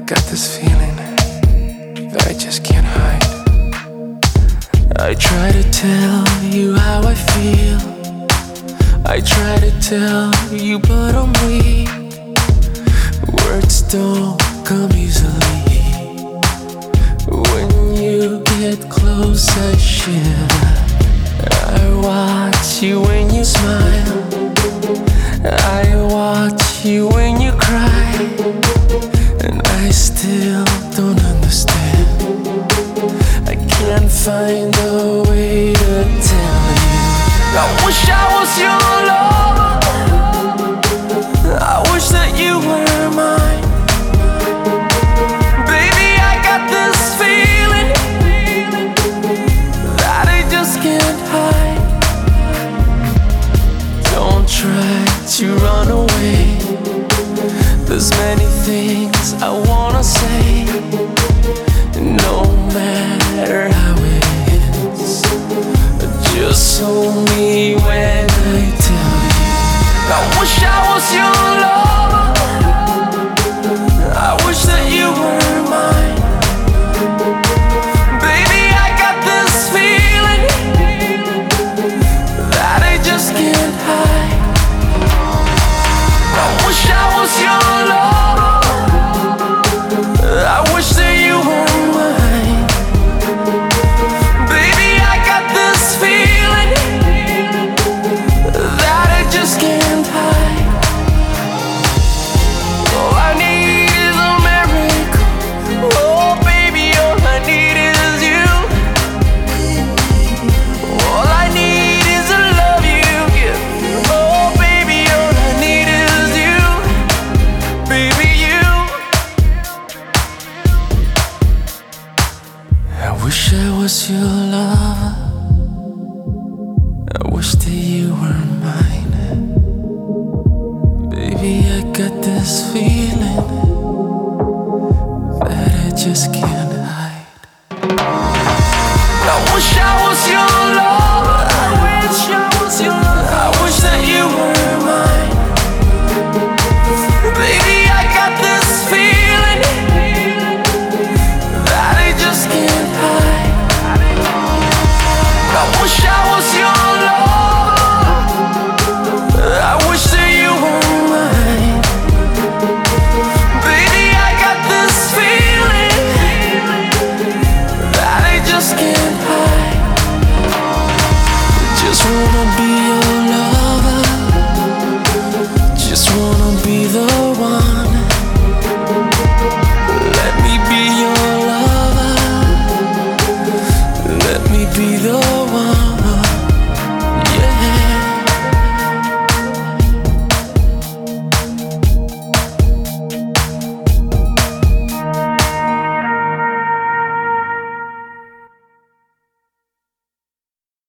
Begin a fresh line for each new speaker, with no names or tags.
got this feeling that I just can't hide. I try to tell you how I feel. I try to tell you, but I'm weak. Words don't come easily. When you get close, I shiver. I watch you when you smile. I watch you when you cry. And I still don't understand. I can't find a way to tell you. I wish I was your lover. I wish that you were mine. Baby, I got this feeling that I just can't hide. Don't try to run away. There's many things I wanna say, no matter how it ends. Just hold me when I tell you. I wish I was your lover. I wish that you were mine. Baby, I got this feeling that I just can't hide. I wish I was your lover. I wish that you were mine. Baby, I got this feeling that I just can't hide. All I need is a miracle. Oh baby, all I need is you. All I need is the love you give. Oh baby, all I need is you. Baby, you. I wish I was your lover. I wish that you were mine. Baby, I got this feeling that I just can't